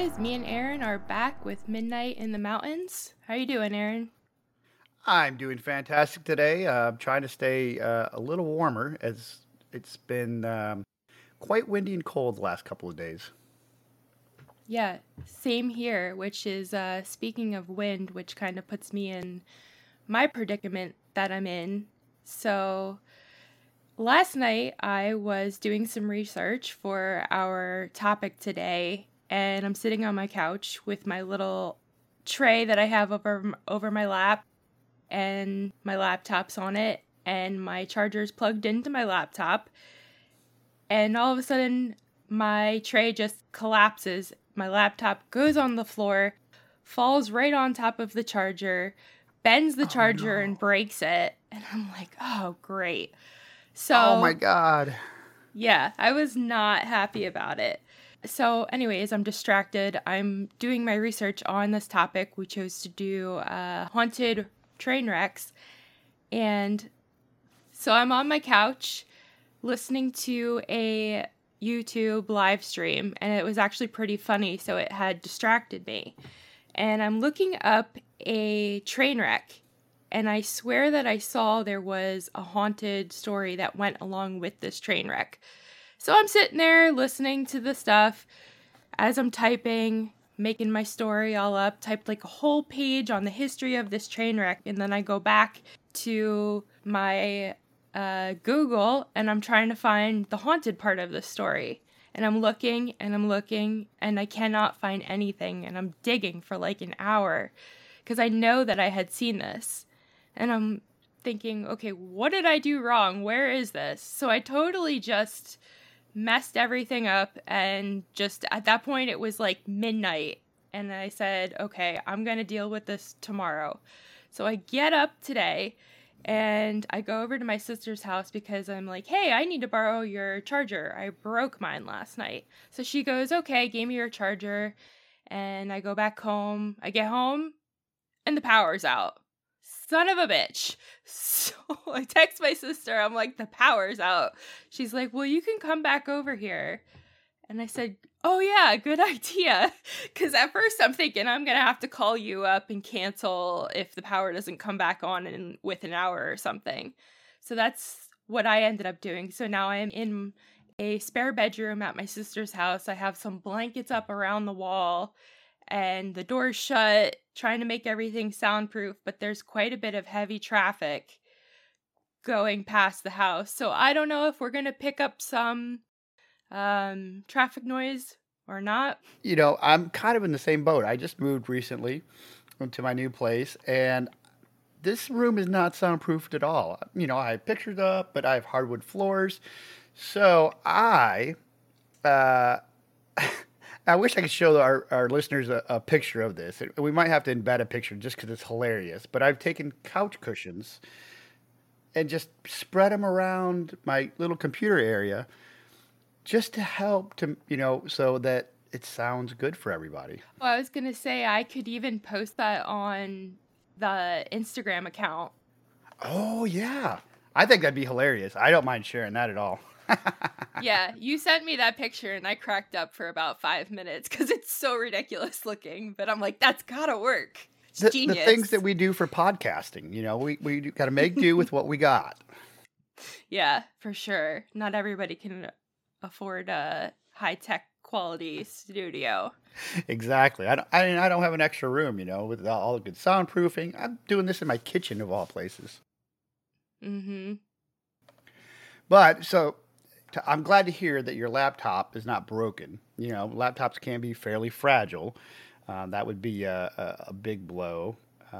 guys, me and Aaron are back with Midnight in the Mountains. How you doing, Aaron? I'm doing fantastic today. I'm trying to stay a little warmer as it's been quite windy and cold the last couple of days. Yeah, same here, which is speaking of wind, which kind of puts me in my predicament that I'm in. So last night I was doing some research for our topic today, and I'm sitting on my couch with my little tray that I have over my lap, and my laptop's on it, and my charger's plugged into my laptop. And all of a sudden, my tray just collapses. My laptop goes on the floor, falls right on top of the charger, bends the charger, and breaks it. And I'm like, oh, great. So, Oh my God. yeah, I was not happy about it. So, anyways, I'm distracted. I'm doing my research on this topic. We chose to do haunted train wrecks. And so I'm on my couch listening to a YouTube live stream, and it was actually pretty funny, so it had distracted me. And I'm looking up a train wreck, and I swear that I saw there was a haunted story that went along with this train wreck. So I'm sitting there listening to the stuff as I'm typing, making my story all up, typed like a whole page on the history of this train wreck, and then I go back to my Google, and I'm trying to find the haunted part of the story. And I'm looking, and I cannot find anything. And I'm digging for like an hour because I know that I had seen this. And I'm thinking, okay, what did I do wrong? Where is this? So I totally just messed everything up. And just at that point, it was like midnight. And I said, okay, I'm going to deal with this tomorrow. So I get up today, and I go over to my sister's house because I'm like, hey, I need to borrow your charger. I broke mine last night. So she goes, okay, gave me your charger. And I go back home. I get home, and the power's out. Son of a bitch. So I text my sister. I'm like, the power's out. She's like, well, you can come back over here. And I said, oh, yeah, good idea. Because at first I'm thinking I'm going to have to call you up and cancel if the power doesn't come back on with an hour or something. So that's what I ended up doing. So now I'm in a spare bedroom at my sister's house. I have some blankets up around the wall, and the door's shut, trying to make everything soundproof. But there's quite a bit of heavy traffic going past the house. So I don't know if we're going to pick up some traffic noise or not. You know, I'm kind of in the same boat. I just moved recently into my new place, and this room is not soundproofed at all. You know, I have pictures up, but I have hardwood floors. So uh, I wish I could show our listeners a picture of this. We might have to embed a picture just because it's hilarious. But I've taken couch cushions and just spread them around my little computer area just to help to, so that it sounds good for everybody. Well, I was going to say I could even post that on the Instagram account. Oh, yeah. I think that'd be hilarious. I don't mind sharing that at all. Yeah, you sent me that picture and I cracked up for about 5 minutes because it's so ridiculous looking. But I'm like, that's gotta work. It's genius. The things that we do for podcasting, we got to make do with what we got. Yeah, for sure. Not everybody can afford a high-tech quality studio. Exactly. I don't have an extra room, with all the good soundproofing. I'm doing this in my kitchen of all places. Mm-hmm. But so I'm glad to hear that your laptop is not broken. Laptops can be fairly fragile. That would be a big blow.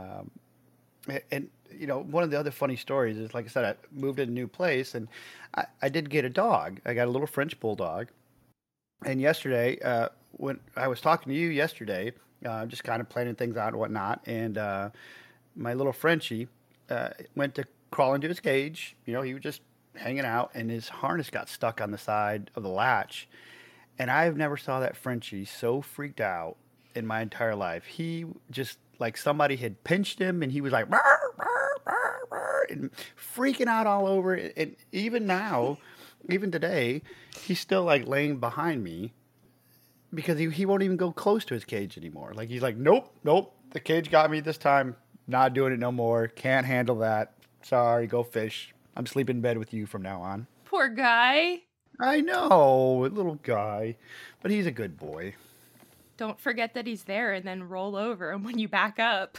And one of the other funny stories is, like I said, I moved in a new place, and I did get a dog. I got a little French bulldog. And yesterday, when I was talking to you yesterday, just kind of planning things out and whatnot, and my little Frenchie went to crawl into his cage. He was just hanging out, and his harness got stuck on the side of the latch. And I've never saw that Frenchie so freaked out in my entire life. He just, like somebody had pinched him, and he was like, "Rrr, rrr, rrr, rrr," and freaking out all over. And even now, even today, he's still like laying behind me, because he won't even go close to his cage anymore. Like, he's like, nope, the cage got me this time. Not doing it no more. Can't handle that. Sorry, go fish. I'm sleeping in bed with you from now on. Poor guy. I know, little guy, but he's a good boy. Don't forget that he's there and then roll over and when you back up.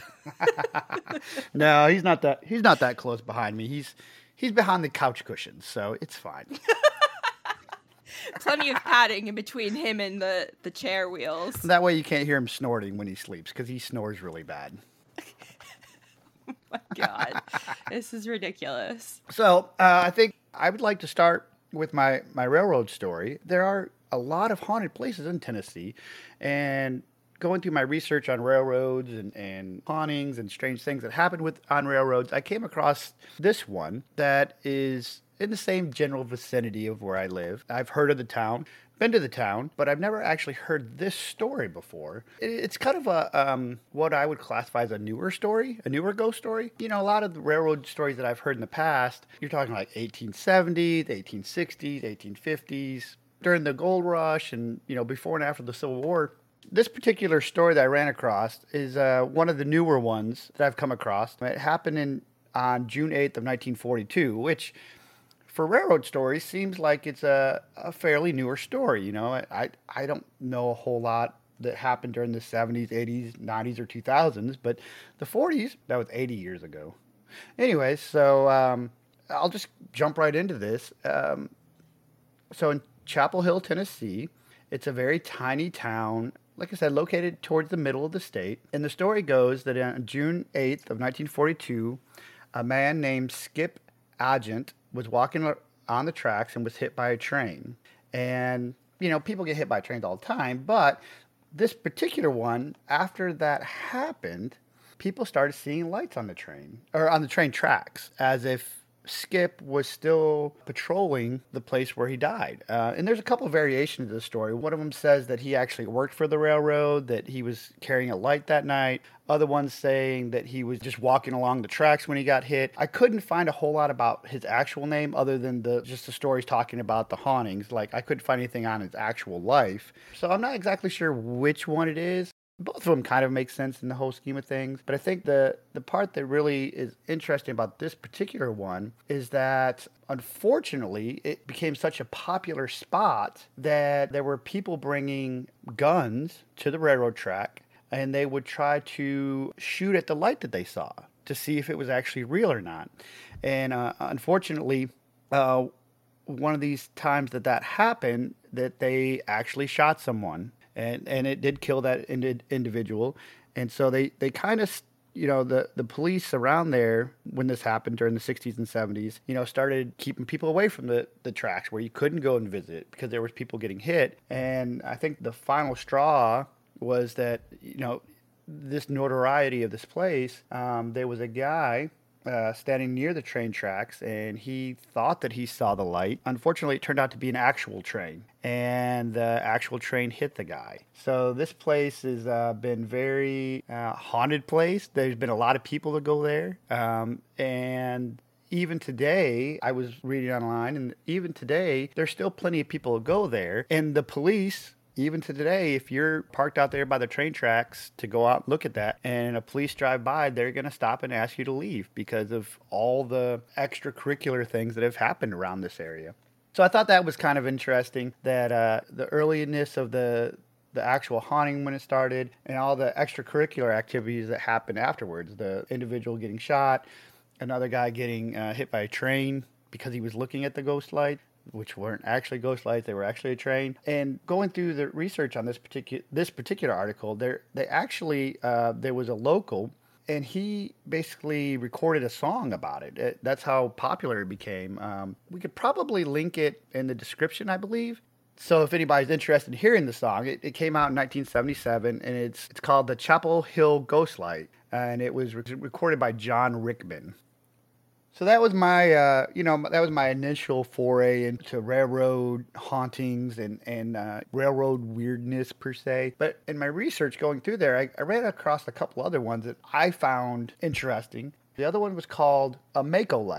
No, he's not that close behind me. He's behind the couch cushions, so it's fine. Plenty of padding in between him and the chair wheels. That way you can't hear him snorting when he sleeps, because he snores really bad. Oh my God. This is ridiculous. So I think I would like to start with my railroad story. There are a lot of haunted places in Tennessee, and going through my research on railroads and hauntings and strange things that happen on railroads, I came across this one that is in the same general vicinity of where I live. I've heard of the town, been to the town, but I've never actually heard this story before. It's kind of a what I would classify as a newer story, a newer ghost story. You know, a lot of the railroad stories that I've heard in the past, you're talking like 1870s, 1860s, 1850s, during the gold rush, and before and after the Civil War. This particular story that I ran across is one of the newer ones that I've come across. It happened on June 8th of 1942, which for railroad stories seems like it's a fairly newer story. I don't know a whole lot that happened during the 70s, 80s, 90s, or 2000s, but the 40s, that was 80 years ago. Anyways, so I'll just jump right into this. So in Chapel Hill, Tennessee, it's a very tiny town, like I said, located towards the middle of the state. And the story goes that on June 8th of 1942, a man named Skip Agent was walking on the tracks and was hit by a train. And, people get hit by trains all the time, but this particular one, after that happened, people started seeing lights on the train, or on the train tracks, as if Skip was still patrolling the place where he died. And there's a couple of variations of the story. One of them says that he actually worked for the railroad, that he was carrying a light that night. Other ones saying that he was just walking along the tracks when he got hit. I couldn't find a whole lot about his actual name other than just the stories talking about the hauntings. Like, I couldn't find anything on his actual life. So I'm not exactly sure which one it is. Both of them kind of make sense in the whole scheme of things. But I think the part that really is interesting about this particular one is that, unfortunately, it became such a popular spot that there were people bringing guns to the railroad track, and they would try to shoot at the light that they saw to see if it was actually real or not. And unfortunately, one of these times that happened, that they actually shot someone. And it did kill that individual. And so they kind of, the police around there, when this happened during the 60s and 70s, started keeping people away from the tracks where you couldn't go and visit because there was people getting hit. And I think the final straw was that, this notoriety of this place, there was a guy standing near the train tracks, and he thought that he saw the light. Unfortunately, it turned out to be an actual train, and the actual train hit the guy. So this place has been very haunted place. There's been a lot of people that go there, and even today, I was reading online, and even today, there's still plenty of people who go there, and the police, even to today, if you're parked out there by the train tracks to go out and look at that, and a police drive by, they're going to stop and ask you to leave because of all the extracurricular things that have happened around this area. So I thought that was kind of interesting, that the earliness of the actual haunting when it started, and all the extracurricular activities that happened afterwards. The individual getting shot, another guy getting hit by a train because he was looking at the ghost light, which weren't actually ghost lights, they were actually a train. And going through the research on this particular article, there was a local, and he basically recorded a song about it. That's how popular it became. We could probably link it in the description, I believe. So if anybody's interested in hearing the song, it came out in 1977, and it's called The Chapel Hill Ghost Light, and it was recorded by John Rickman. So that was my, initial foray into railroad hauntings and railroad weirdness per se. But in my research going through there, I ran across a couple other ones that I found interesting. The other one was called a Mako light.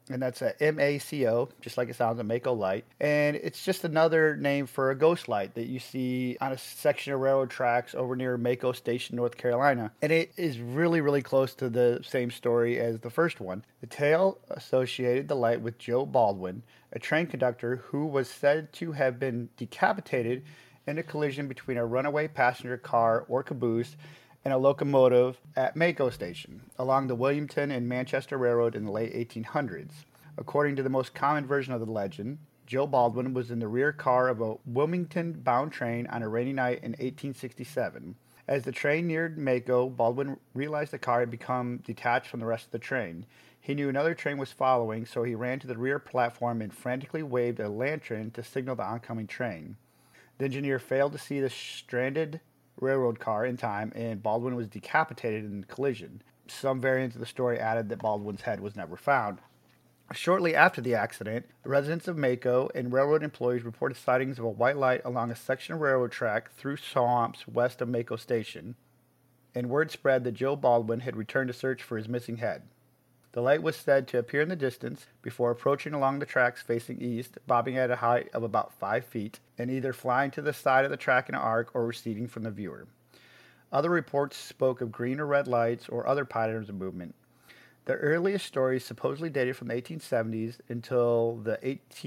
and that's a MACO, just like it sounds, a Mako light. And it's just another name for a ghost light that you see on a section of railroad tracks over near Mako Station, North Carolina. And it is really, really close to the same story as the first one. The tale associated the light with Joe Baldwin, a train conductor who was said to have been decapitated in a collision between a runaway passenger car or caboose and a locomotive at Mako Station along the Wilmington and Manchester Railroad in the late 1800s. According to the most common version of the legend, Joe Baldwin was in the rear car of a Wilmington-bound train on a rainy night in 1867. As the train neared Mako, Baldwin realized the car had become detached from the rest of the train. He knew another train was following, so he ran to the rear platform and frantically waved a lantern to signal the oncoming train. The engineer failed to see the stranded railroad car in time, and Baldwin was decapitated in the collision. Some variants of the story added that Baldwin's head was never found. Shortly after the accident, residents of Mako and railroad employees reported sightings of a white light along a section of railroad track through swamps west of Mako Station, and word spread that Joe Baldwin had returned to search for his missing head. The light was said to appear in the distance before approaching along the tracks facing east, bobbing at a height of about 5 feet, and either flying to the side of the track in an arc or receding from the viewer. Other reports spoke of green or red lights or other patterns of movement. The earliest stories supposedly dated from the 1870s until the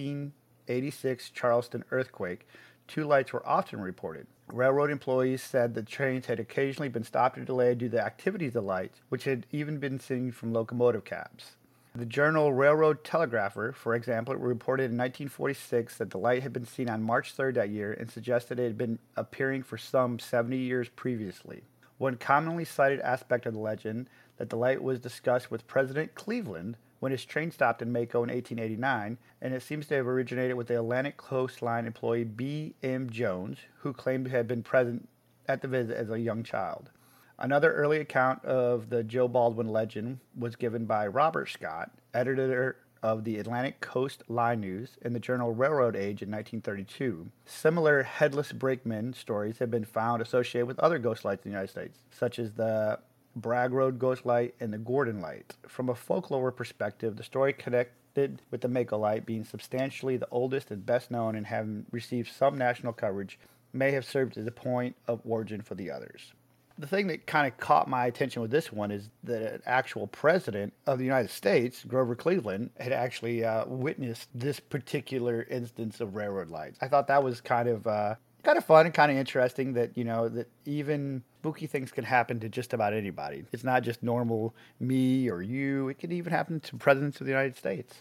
1886 Charleston earthquake. 2 lights were often reported. Railroad employees said the trains had occasionally been stopped or delayed due to the activities of the lights, which had even been seen from locomotive cabs. The journal Railroad Telegrapher, for example, reported in 1946 that the light had been seen on March 3rd that year and suggested it had been appearing for some 70 years previously. One commonly cited aspect of the legend that the light was discussed with President Cleveland when his train stopped in Mako in 1889, and it seems to have originated with the Atlantic Coast Line employee B. M. Jones, who claimed to have been present at the visit as a young child. Another early account of the Joe Baldwin legend was given by Robert Scott, editor of the Atlantic Coast Line News in the journal Railroad Age in 1932. Similar headless brakeman stories have been found associated with other ghost lights in the United States, such as the Bragg Road Ghost Light and the Gordon Light. From a folklore perspective, the story connected with the Mako Light being substantially the oldest and best known and having received some national coverage may have served as a point of origin for the others. The thing that kind of caught my attention with this one is that an actual president of the United States, Grover Cleveland, had actually witnessed this particular instance of railroad lights. I thought that was kind of fun and kind of interesting that, that even spooky things can happen to just about anybody. It's not just normal me or you. It can even happen to presidents of the United States.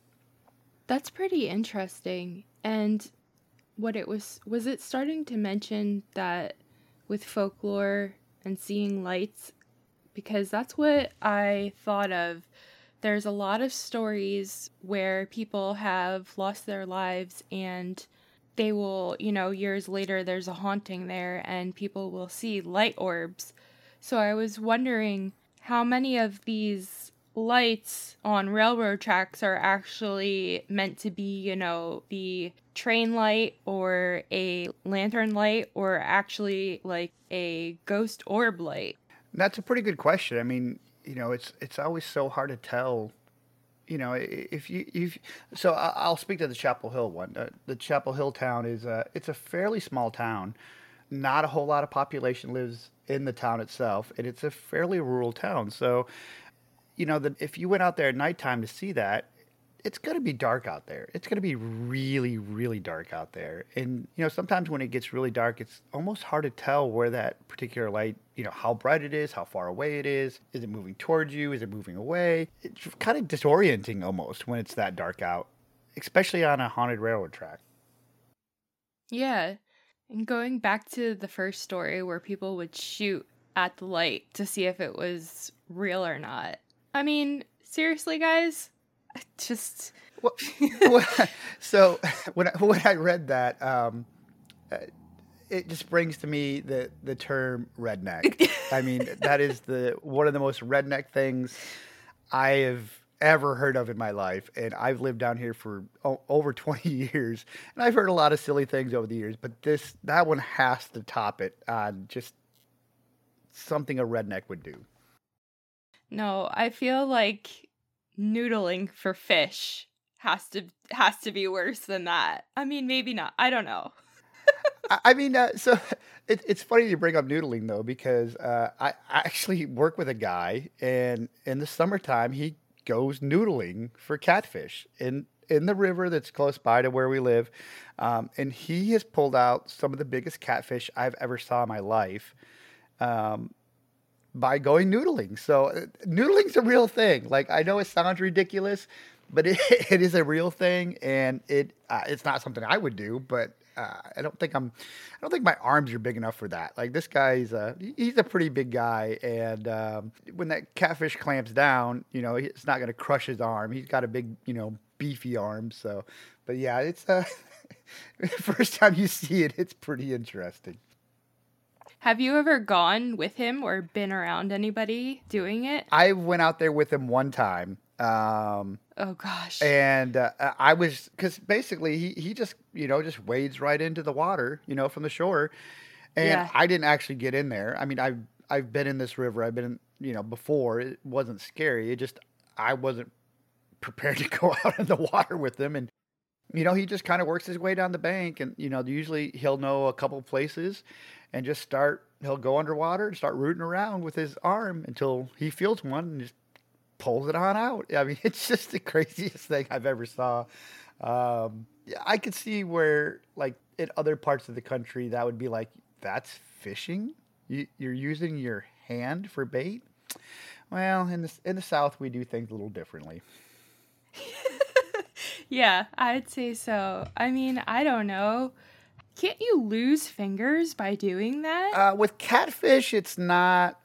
That's pretty interesting. And what it was it starting to mention that with folklore and seeing lights? Because that's what I thought of. There's a lot of stories where people have lost their lives and they will, years later, there's a haunting there and people will see light orbs. So I was wondering how many of these lights on railroad tracks are actually meant to be, the train light or a lantern light or actually like a ghost orb light. That's a pretty good question. I mean, it's always so hard to tell. So I'll speak to the Chapel Hill one. The Chapel Hill town it's a fairly small town. Not a whole lot of population lives in the town itself, and it's a fairly rural town. So, if you went out there at nighttime to see that, it's going to be dark out there. It's going to be really, really dark out there. And, sometimes when it gets really dark, it's almost hard to tell where that particular light, how bright it is, how far away it is. Is it moving towards you? Is it moving away? It's kind of disorienting almost when it's that dark out, especially on a haunted railroad track. Yeah. And going back to the first story where people would shoot at the light to see if it was real or not. I mean, seriously, guys? Just so when I read that, it just brings to me the term redneck. I mean, that is one of the most redneck things I have ever heard of in my life, and I've lived down here for over 20 years, and I've heard a lot of silly things over the years, but that one has to top it on just something a redneck would do. No, I feel like noodling for fish has to be worse than that. I mean, maybe not. I don't know. I mean, so it's funny you bring up noodling though, because I actually work with a guy, and in the summertime he goes noodling for catfish in the river that's close by to where we live, and he has pulled out some of the biggest catfish I've ever saw in my life. By going noodling. So noodling's a real thing. Like, I know it sounds ridiculous, but it is a real thing, and it's not something I would do. But I don't think my arms are big enough for that. Like, this guy's he's a pretty big guy, and when that catfish clamps down, it's not going to crush his arm. He's got a big, beefy arm. So, but yeah, it's first time you see it, it's pretty interesting. Have you ever gone with him or been around anybody doing it? I went out there with him one time. Oh gosh. And I was, because basically he just, just wades right into the water, from the shore. And Yeah. I didn't actually get in there. I mean, I've been in this river. I've been in, before. It wasn't scary. It just, I wasn't prepared to go out in the water with him. And, he just kind of works his way down the bank, and, usually he'll know a couple places and just he'll go underwater and start rooting around with his arm until he feels one and just pulls it on out. I mean, it's just the craziest thing I've ever saw. Yeah, I could see where, like, in other parts of the country, that would be like, that's fishing? You're using your hand for bait? Well, in the South, we do things a little differently. Yeah, I'd say so. I mean, I don't know. Can't you lose fingers by doing that? With catfish, it's not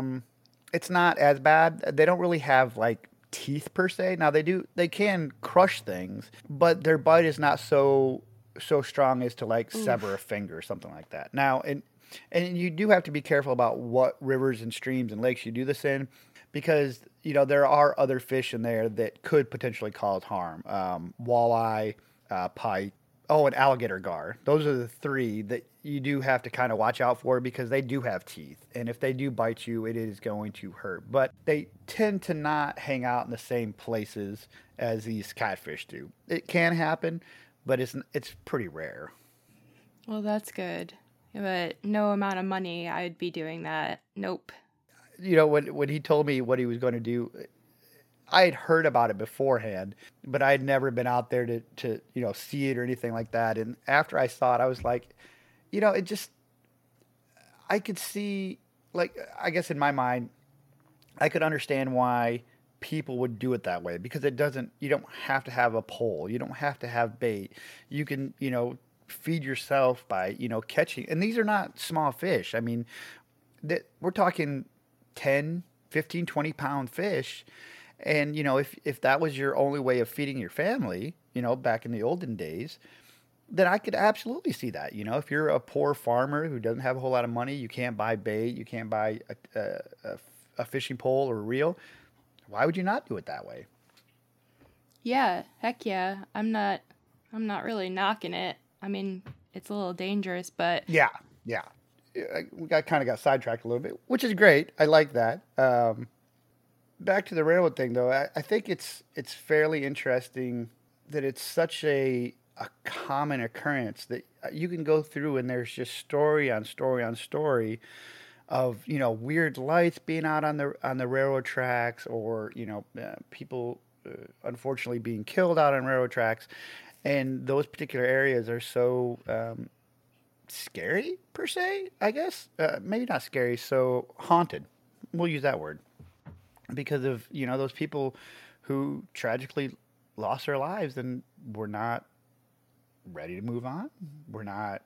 as bad. They don't really have like teeth per se. Now they can crush things, but their bite is not so strong as to like sever a finger or something like that. Now, and you do have to be careful about what rivers and streams and lakes you do this in, because there are other fish in there that could potentially cause harm. Walleye, pike, and alligator gar. Those are the three that you do have to kind of watch out for, because they do have teeth, and if they do bite you, it is going to hurt. But they tend to not hang out in the same places as these catfish do. It can happen, but it's pretty rare. Well, that's good. But no amount of money I'd be doing that. Nope. When he told me what he was going to do, I had heard about it beforehand, but I had never been out there to see it or anything like that. And after I saw it, I was like, it just, I could see, like, I guess in my mind, I could understand why people would do it that way, because you don't have to have a pole. You don't have to have bait. You can, feed yourself by, catching. And these are not small fish. I mean, we're talking 10, 15, 20-pound fish. And, if that was your only way of feeding your family, back in the olden days, then I could absolutely see that. If you're a poor farmer who doesn't have a whole lot of money, you can't buy bait, you can't buy a fishing pole or a reel, why would you not do it that way? Yeah, heck yeah. I'm not really knocking it. I mean, it's a little dangerous, but Yeah. We kind of got sidetracked a little bit, which is great. I like that. Back to the railroad thing, though, I think it's fairly interesting that it's such a common occurrence that you can go through and there's just story on story on story of weird lights being out on the railroad tracks, or people unfortunately being killed out on railroad tracks, and those particular areas are so scary per se, I guess. Maybe not scary, so haunted. We'll use that word, because of those people who tragically lost their lives and were not ready to move on. We're not,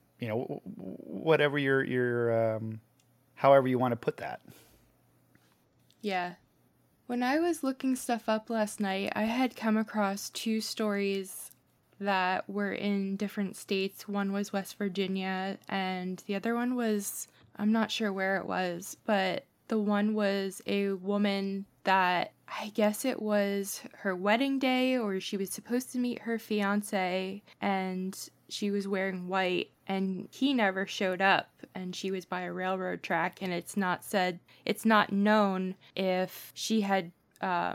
whatever your however you want to put that. yeah. When I was looking stuff up last night, I had come across two stories that were in different states. One was West Virginia, and the other one was, I'm not sure where it was, but the one was a woman that, I guess it was her wedding day, or she was supposed to meet her fiance, and she was wearing white, and he never showed up, and she was by a railroad track, and it's not known if she had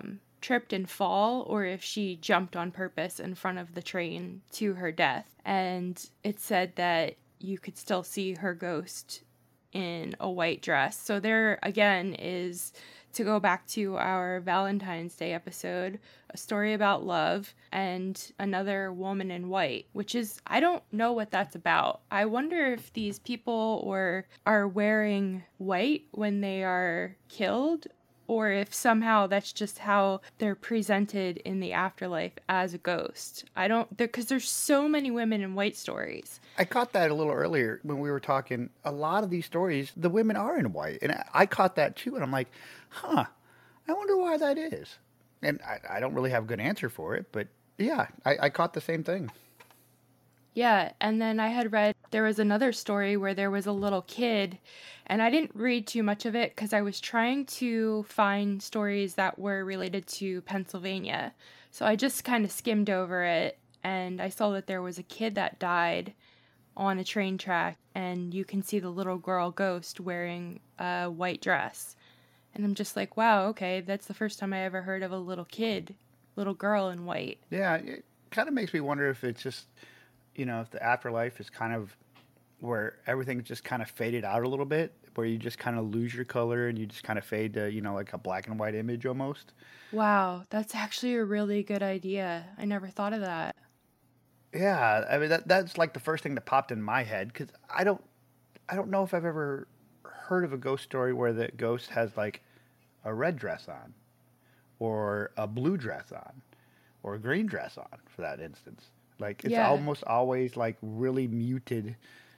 tripped and fall or if she jumped on purpose in front of the train to her death. And it said that you could still see her ghost in a white dress. So there again is, to go back to our Valentine's Day episode, a story about love and another woman in white, which is, I don't know what that's about. I wonder if these people are wearing white when they are killed, or if somehow that's just how they're presented in the afterlife as a ghost. I don't, because there's so many women in white stories. I caught that a little earlier when we were talking. A lot of these stories, the women are in white. And I caught that too. And I'm like, I wonder why that is. And I don't really have a good answer for it. But yeah, I caught the same thing. Yeah, and then I had read there was another story where there was a little kid, and I didn't read too much of it because I was trying to find stories that were related to Pennsylvania. So I just kind of skimmed over it, and I saw that there was a kid that died on a train track, and you can see the little girl ghost wearing a white dress. And I'm just like, wow, okay, that's the first time I ever heard of a little girl in white. Yeah, it kind of makes me wonder if it's just, if the afterlife is kind of where everything just kind of faded out a little bit, where you just kind of lose your color and you just kind of fade to, like a black and white image almost. Wow, that's actually a really good idea. I never thought of that. Yeah, I mean that's like the first thing that popped in my head, because I don't know if I've ever heard of a ghost story where the ghost has like a red dress on, or a blue dress on, or a green dress on, for that instance. Like it's almost always like really muted.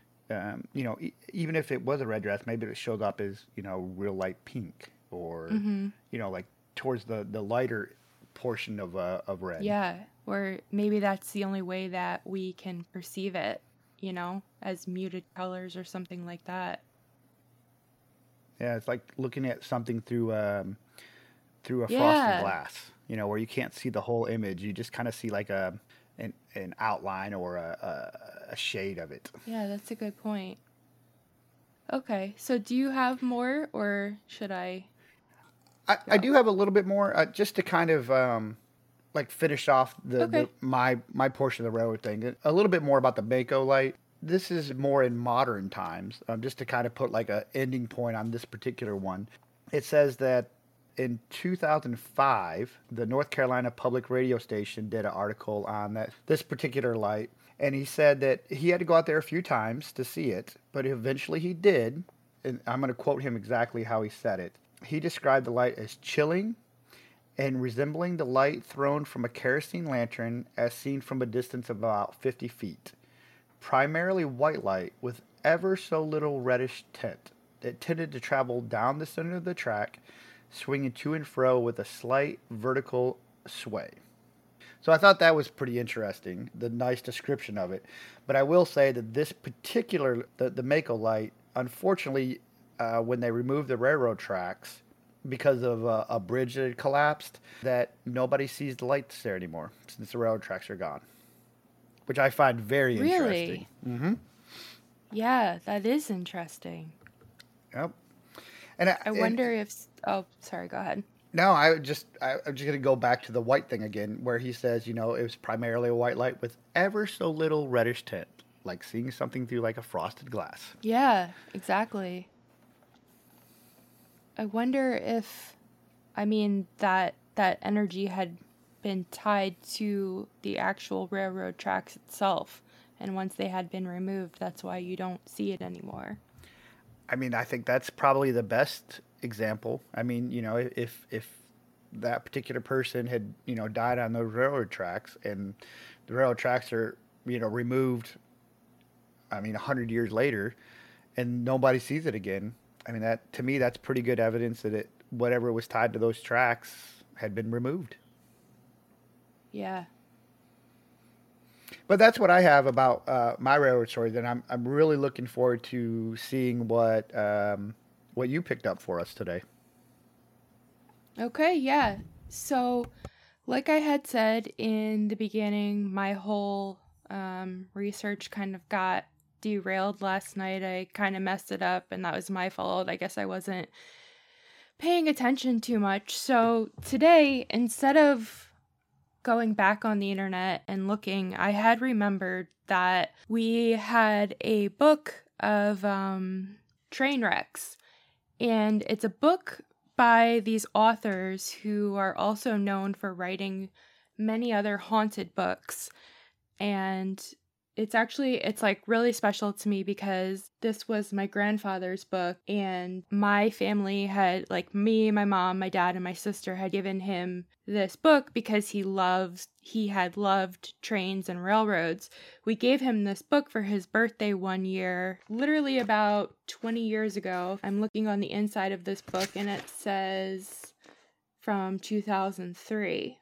Even if it was a red dress, maybe it showed up as real light pink, or like towards the lighter portion of red. Yeah, or maybe that's the only way that we can perceive it, as muted colors or something like that. Yeah, it's like looking at something through a frosted glass, where you can't see the whole image. You just kind of see like an outline or a shade of it. Yeah, that's a good point. Okay, so do you have more, or should I? I do have a little bit more, just to kind of like finish off my portion of the railroad thing. A little bit more about the Mako light. This is more in modern times, just to kind of put like a ending point on this particular one. It says that in 2005, the North Carolina Public Radio Station did an article on this particular light, and he said that he had to go out there a few times to see it, but eventually he did. And I'm going to quote him exactly how he said it. He described the light as chilling and resembling the light thrown from a kerosene lantern as seen from a distance of about 50 feet. Primarily white light with ever so little reddish tint. It tended to travel down the center of the track, swinging to and fro with a slight vertical sway. So I thought that was pretty interesting, the nice description of it. But I will say that this particular, the Mako light, unfortunately, when they removed the railroad tracks, because of a bridge that had collapsed, that nobody sees the lights there anymore since the railroad tracks are gone. Which I find very interesting. Mm-hmm. Yeah, that is interesting. Yep. And I wonder if... Oh, sorry, go ahead. No, I'm just going to go back to the white thing again, where he says, it was primarily a white light with ever so little reddish tint, like seeing something through like a frosted glass. Yeah, exactly. I wonder if, that energy had been tied to the actual railroad tracks itself, and once they had been removed, that's why you don't see it anymore. I think that's probably the best example. If that particular person had, died on those railroad tracks, and the railroad tracks are, removed, 100 years later, and nobody sees it again. That, to me, that's pretty good evidence that whatever was tied to those tracks had been removed. Yeah. But that's what I have about my railroad stories, and I'm really looking forward to seeing what you picked up for us today. Okay, yeah. So, like I had said in the beginning, my whole research kind of got derailed last night. I kind of messed it up, and that was my fault. I guess I wasn't paying attention too much. So today, instead of going back on the internet and looking, I had remembered that we had a book of train wrecks. And it's a book by these authors who are also known for writing many other haunted books. And it's like really special to me because this was my grandfather's book, and my family had, like me, my mom, my dad, and my sister had given him this book because he had loved trains and railroads. We gave him this book for his birthday one year, literally about 20 years ago. I'm looking on the inside of this book and it says from 2003.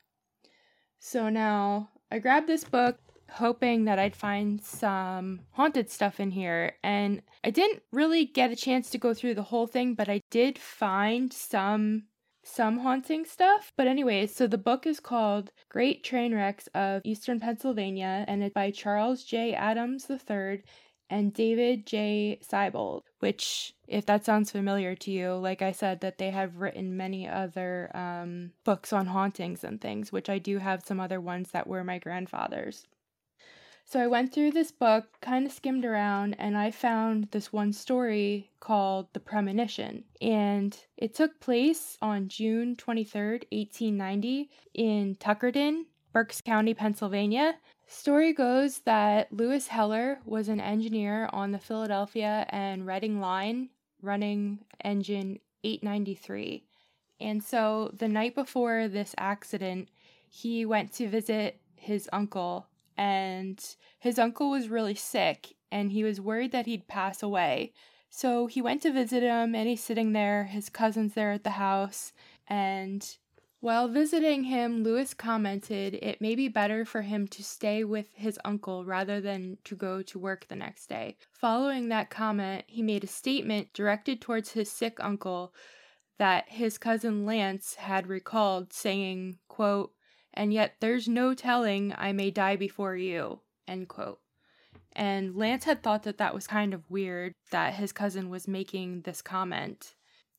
So now I grabbed this book hoping that I'd find some haunted stuff in here, and I didn't really get a chance to go through the whole thing, but I did find some haunting stuff. But anyways, so the book is called Great Train Wrecks of Eastern Pennsylvania, and it's by Charles J. Adams III and David J. Seibold, which, if that sounds familiar to you, like I said, that they have written many other books on hauntings and things, which I do have some other ones that were my grandfather's. So I went through this book, kind of skimmed around, and I found this one story called The Premonition. And it took place on June 23rd, 1890 in Tuckerton, Berks County, Pennsylvania. Story goes that Lewis Heller was an engineer on the Philadelphia and Reading line running engine 893. And so the night before this accident, he went to visit his uncle, and his uncle was really sick and he was worried that he'd pass away. So he went to visit him, and he's sitting there, his cousin's there at the house, and while visiting him, Lewis commented it may be better for him to stay with his uncle rather than to go to work the next day. Following that comment, he made a statement directed towards his sick uncle that his cousin Lance had recalled, saying, quote, "And yet there's no telling I may die before you," end quote. And Lance had thought that that was kind of weird that his cousin was making this comment.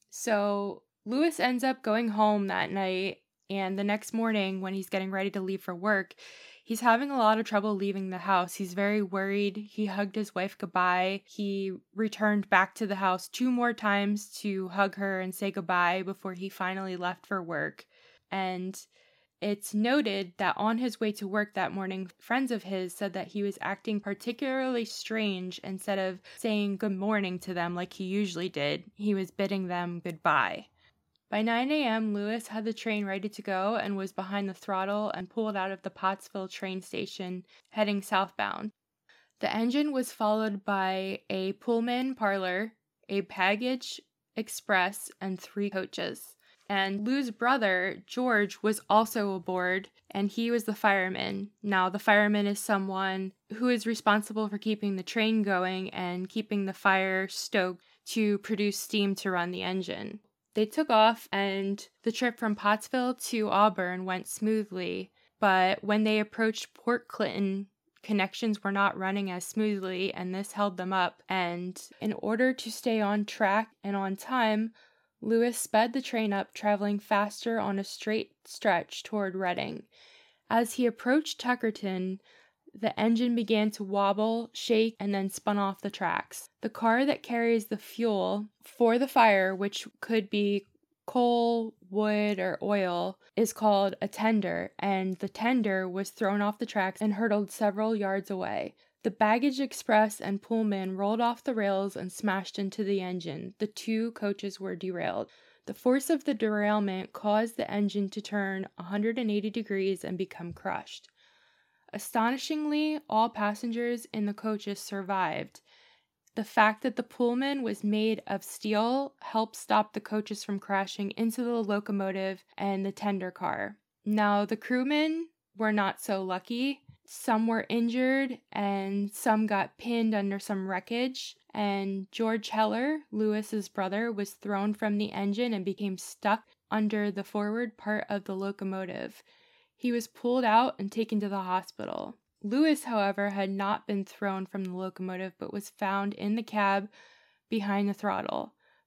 So Lewis ends up going home that night, and the next morning when he's getting ready to leave for work, he's having a lot of trouble leaving the house. He's very worried. He hugged his wife goodbye. He returned back to the house 2 more times to hug her and say goodbye before he finally left for work. And it's noted that on his way to work that morning, friends of his said that he was acting particularly strange. Instead of saying good morning to them like he usually did, he was bidding them goodbye. By 9 a.m., Lewis had the train ready to go and was behind the throttle and pulled out of the Pottsville train station, heading southbound. The engine was followed by a Pullman parlor, a baggage express, and 3 coaches. And Lou's brother, George, was also aboard, and he was the fireman. Now, the fireman is someone who is responsible for keeping the train going and keeping the fire stoked to produce steam to run the engine. They took off, and the trip from Pottsville to Auburn went smoothly, but when they approached Port Clinton, connections were not running as smoothly, and this held them up. And in order to stay on track and on time, Lewis sped the train up, traveling faster on a straight stretch toward Reading. As he approached Tuckerton, the engine began to wobble, shake, and then spun off the tracks. The car that carries the fuel for the fire, which could be coal, wood, or oil, is called a tender, and the tender was thrown off the tracks and hurtled several yards away. The baggage express and Pullman rolled off the rails and smashed into the engine. The 2 coaches were derailed. The force of the derailment caused the engine to turn 180 degrees and become crushed. Astonishingly, all passengers in the coaches survived. The fact that the Pullman was made of steel helped stop the coaches from crashing into the locomotive and the tender car. Now, the crewmen were not so lucky. Some were injured, and some got pinned under some wreckage, and George Heller, Lewis's brother, was thrown from the engine and became stuck under the forward part of the locomotive. He was pulled out and taken to the hospital. Lewis, however, had not been thrown from the locomotive, but was found in the cab behind the throttle.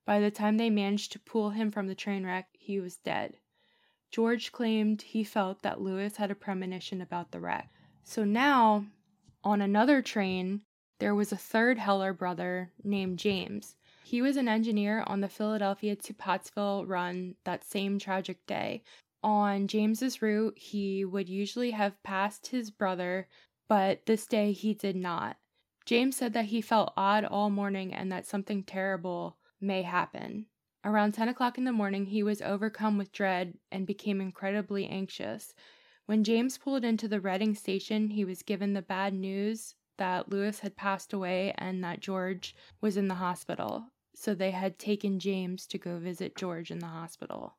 By the time they managed to pull him from the train wreck, he was dead. George claimed he felt that Lewis had a premonition about the wreck. So now, on another train, there was a third Heller brother named James. He was an engineer on the Philadelphia to Pottsville run that same tragic day. On James's route, he would usually have passed his brother, but this day he did not. James said that he felt odd all morning and that something terrible may happen. Around 10 o'clock in the morning, he was overcome with dread and became incredibly anxious. When James pulled into the Reading station, he was given the bad news that Lewis had passed away and that George was in the hospital. So they had taken James to go visit George in the hospital.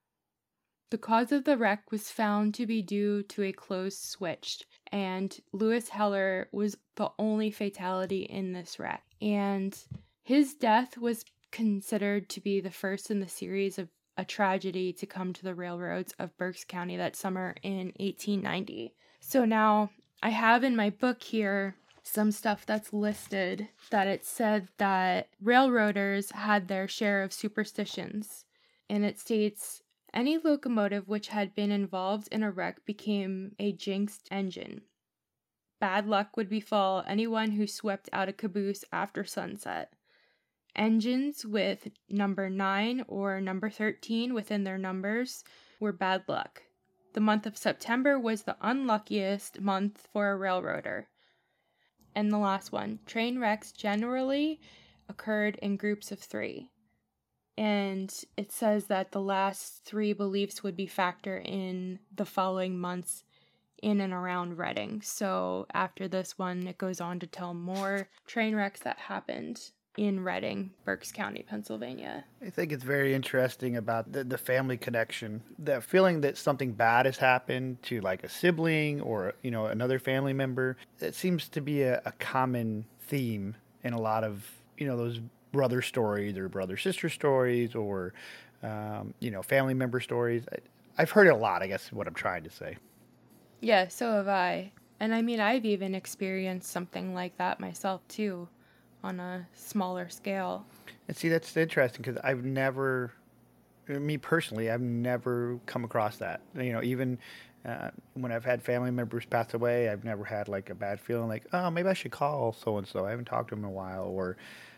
The cause of the wreck was found to be due to a closed switch, and Lewis Heller was the only fatality in this wreck. And his death was considered to be the first in the series of a tragedy to come to the railroads of Berks County that summer in 1890. So now I have in my book here some stuff that's listed that it said that railroaders had their share of superstitions. And it states, any locomotive which had been involved in a wreck became a jinxed engine. Bad luck would befall anyone who swept out a caboose after sunset. Engines with number 9 or number 13 within their numbers were bad luck. The month of September was the unluckiest month for a railroader. And the last one, train wrecks generally occurred in groups of 3. And it says that the last 3 beliefs would be factored in the following months in and around Reading. So after this one, it goes on to tell more train wrecks that happened in Reading, Berks County, Pennsylvania. I think it's very interesting about the family connection. The feeling that something bad has happened to like a sibling or, another family member. It seems to be a common theme in a lot of, those brother stories or brother-sister stories or, family member stories. I've heard it a lot, I guess is what I'm trying to say. Yeah, so have I. And I mean, I've even experienced something like that myself too, on a smaller scale. And see, that's interesting because me personally, I've never come across that. Even when I've had family members pass away, I've never had like a bad feeling like, oh, maybe I should call so-and-so. I haven't talked to them in a while. Or,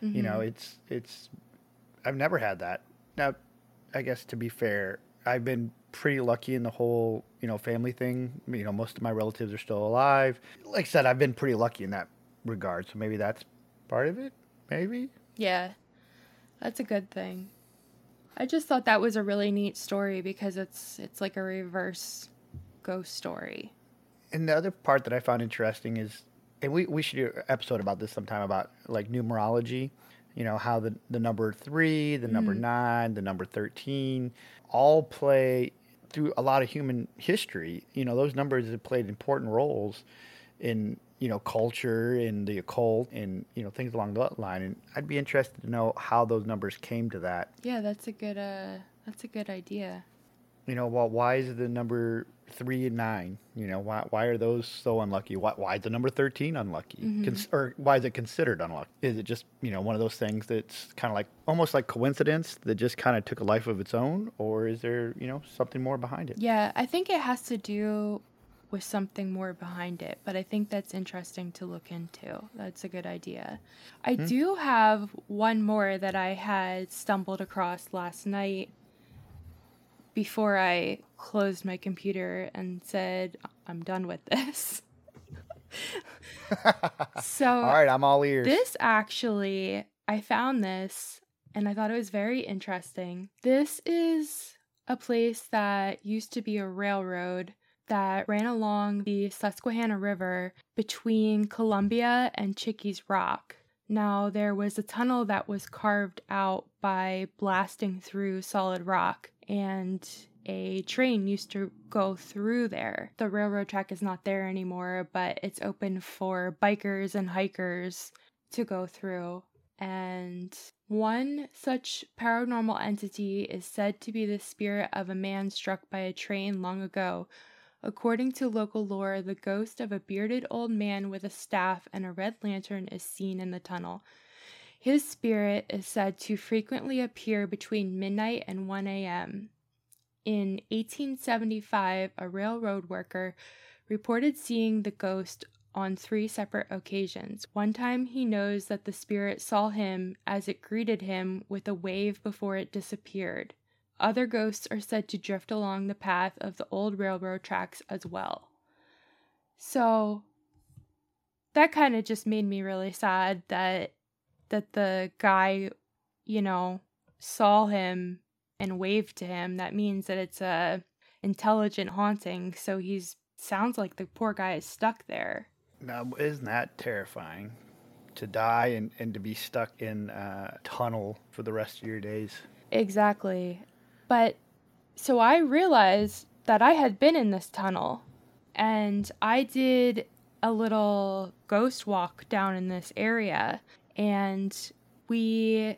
I've never had that. Now, I guess to be fair, I've been pretty lucky in the whole, family thing. Most of my relatives are still alive. Like I said, I've been pretty lucky in that regard. So maybe that's part of it, maybe? Yeah, that's a good thing. I just thought that was a really neat story because it's like a reverse ghost story. And the other part that I found interesting is, and we should do an episode about this sometime, about like numerology, how the number 3, the number 9, the number 13 all play through a lot of human history. Those numbers have played important roles in culture and the occult and, things along that line. And I'd be interested to know how those numbers came to that. Yeah, that's a good idea. Why is the number 3 and 9? Why are those so unlucky? Why is the number 13 unlucky? Mm-hmm. Or why is it considered unlucky? Is it just, one of those things that's kind of like, almost like coincidence that just kind of took a life of its own? Or is there, something more behind it? Yeah, I think it has to do with something more behind it, but I think that's interesting to look into. That's a good idea. I do have one more that I had stumbled across last night before I closed my computer and said, I'm done with this. So, all right, I'm all ears. This actually, I found this and I thought it was very interesting. This is a place that used to be a railroad that ran along the Susquehanna River between Columbia and Chickies Rock. Now, there was a tunnel that was carved out by blasting through solid rock, and a train used to go through there. The railroad track is not there anymore, but it's open for bikers and hikers to go through. And one such paranormal entity is said to be the spirit of a man struck by a train long ago. According to local lore, the ghost of a bearded old man with a staff and a red lantern is seen in the tunnel. His spirit is said to frequently appear between midnight and 1 a.m. In 1875, a railroad worker reported seeing the ghost on 3 separate occasions. One time he knows that the spirit saw him as it greeted him with a wave before it disappeared. Other ghosts are said to drift along the path of the old railroad tracks as well. So that kind of just made me really sad that the guy, saw him and waved to him. That means that it's a intelligent haunting. So sounds like the poor guy is stuck there. Now, isn't that terrifying? To die and to be stuck in a tunnel for the rest of your days. Exactly. But so I realized that I had been in this tunnel, and I did a little ghost walk down in this area, and it's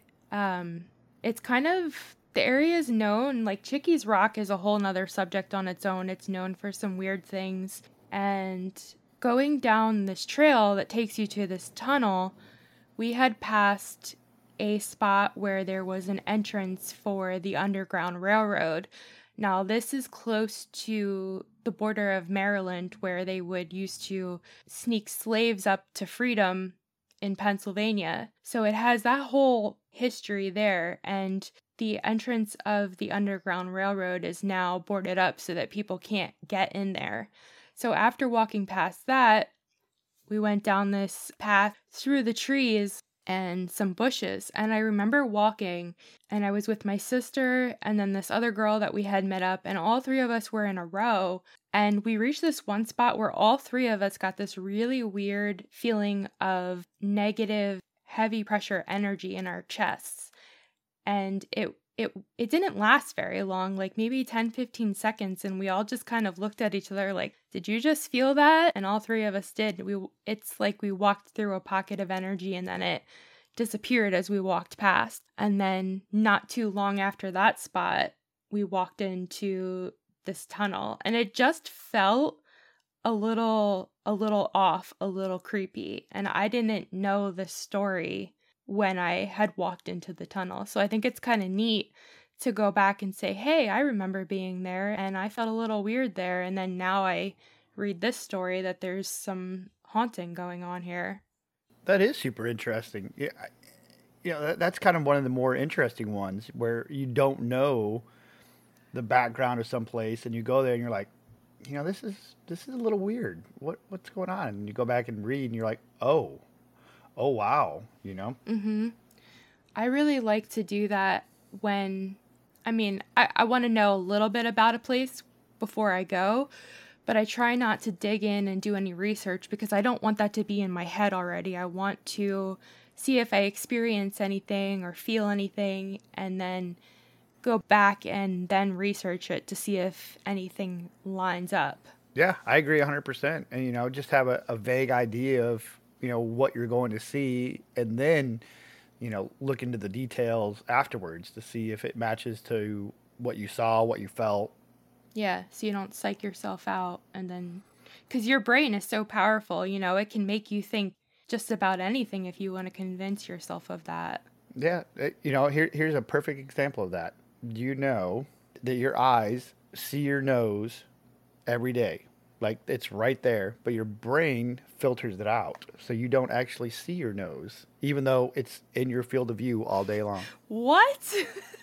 kind of, the area is known, like Chickee's Rock is a whole nother subject on its own. It's known for some weird things, and going down this trail that takes you to this tunnel, we had passed a spot where there was an entrance for the Underground Railroad. Now, this is close to the border of Maryland, where they would used to sneak slaves up to freedom in Pennsylvania. So it has that whole history there, and the entrance of the Underground Railroad is now boarded up so that people can't get in there. So after walking past that, we went down this path through the trees and some bushes. And I remember walking, and I was with my sister and then this other girl that we had met up, and all 3 of us were in a row. And we reached this one spot where all 3 of us got this really weird feeling of negative, heavy pressure energy in our chests. And it didn't last very long, like maybe 10-15 seconds, and we all just kind of looked at each other like, did you just feel that? And all 3 of us did. It's like we walked through a pocket of energy and then it disappeared as we walked past. And then not too long after that spot, we walked into this tunnel, and it just felt a little off, a little creepy. And I didn't know the story when I had walked into the tunnel. So I think it's kind of neat to go back and say, hey, I remember being there and I felt a little weird there. And then now I read this story that there's some haunting going on here. That is super interesting. Yeah, that's kind of one of the more interesting ones where you don't know the background of some place and you go there and you're like, this is a little weird. What's going on? And you go back and read and you're like, oh wow, Mm-hmm. I really like to do that when, I want to know a little bit about a place before I go, but I try not to dig in and do any research because I don't want that to be in my head already. I want to see if I experience anything or feel anything, and then go back and then research it to see if anything lines up. Yeah, I agree 100%. And, just have a vague idea of, what you're going to see, and then, look into the details afterwards to see if it matches to what you saw, what you felt. Yeah, so you don't psych yourself out, and then, because your brain is so powerful, it can make you think just about anything if you want to convince yourself of that. Yeah, here's a perfect example of that. You know that your eyes see your nose every day. Like, it's right there, but your brain filters it out. So you don't actually see your nose, even though it's in your field of view all day long. What?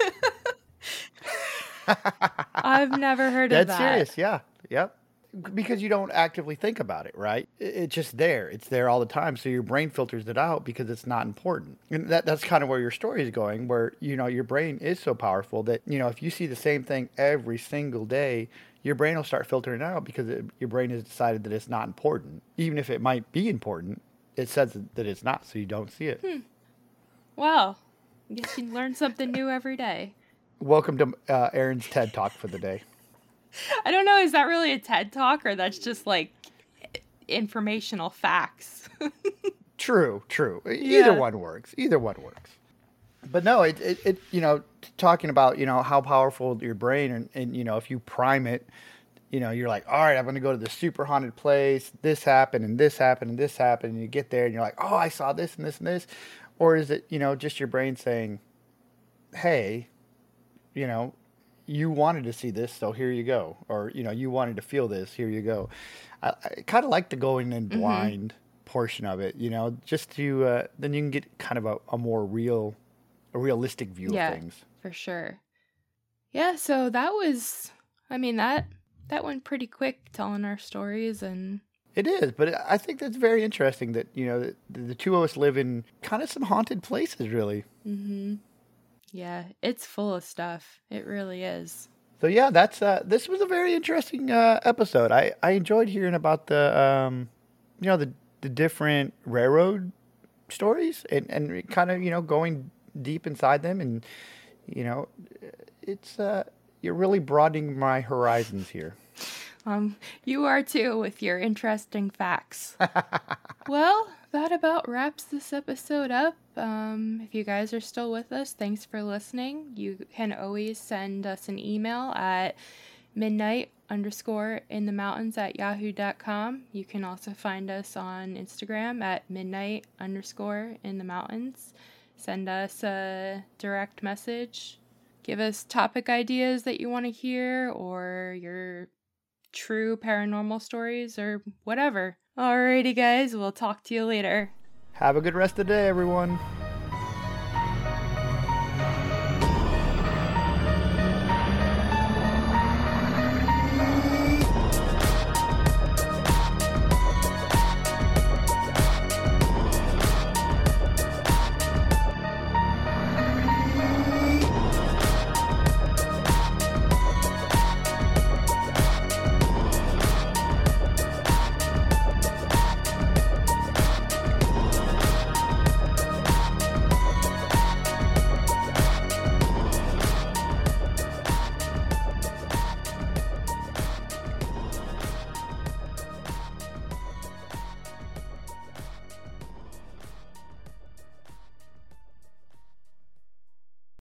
I've never heard of that. That's serious, yeah. Yep. Because you don't actively think about it, right? It's just there. It's there all the time. So your brain filters it out because it's not important. And that's kind of where your story is going, where, your brain is so powerful that, if you see the same thing every single day, your brain will start filtering it out because your brain has decided that it's not important. Even if it might be important, it says that it's not, so you don't see it. Well, I guess you learn something new every day. Welcome to Aaron's TED Talk for the day. I don't know, is that really a TED Talk, or that's just like informational facts? True. Either one works. But no, it talking about, how powerful your brain, and if you prime it, you're like, all right, I'm going to go to this super haunted place. This happened and this happened and this happened. And you get there and you're like, oh, I saw this and this and this. Or is it, just your brain saying, hey, you know, you wanted to see this, so here you go. Or, you wanted to feel this, here you go. I kind of like the going in Mm-hmm. blind portion of it, just to, then you can get kind of a more realistic view of Yeah, things. for sure. Yeah, so that went pretty quick telling our stories and It is, but I think that's very interesting that, the two of us live in kind of some haunted places, really. mm-hmm. Yeah, it's full of stuff. It really is. So yeah, this was a very interesting episode. I enjoyed hearing about the different railroad stories and kind of going deep inside them, and you know it's you're really broadening my horizons here. You are too with your interesting facts. Well, that about wraps this episode up. If you guys are still with us, thanks for listening. You can always send us an email at midnight_in-the-mountains@yahoo.com. You can also find us on Instagram at midnight_in-the-mountains. Send us a direct message. Give us topic ideas that you want to hear or your true paranormal stories or whatever. Alrighty, guys, we'll talk to you later. Have a good rest of the day, everyone.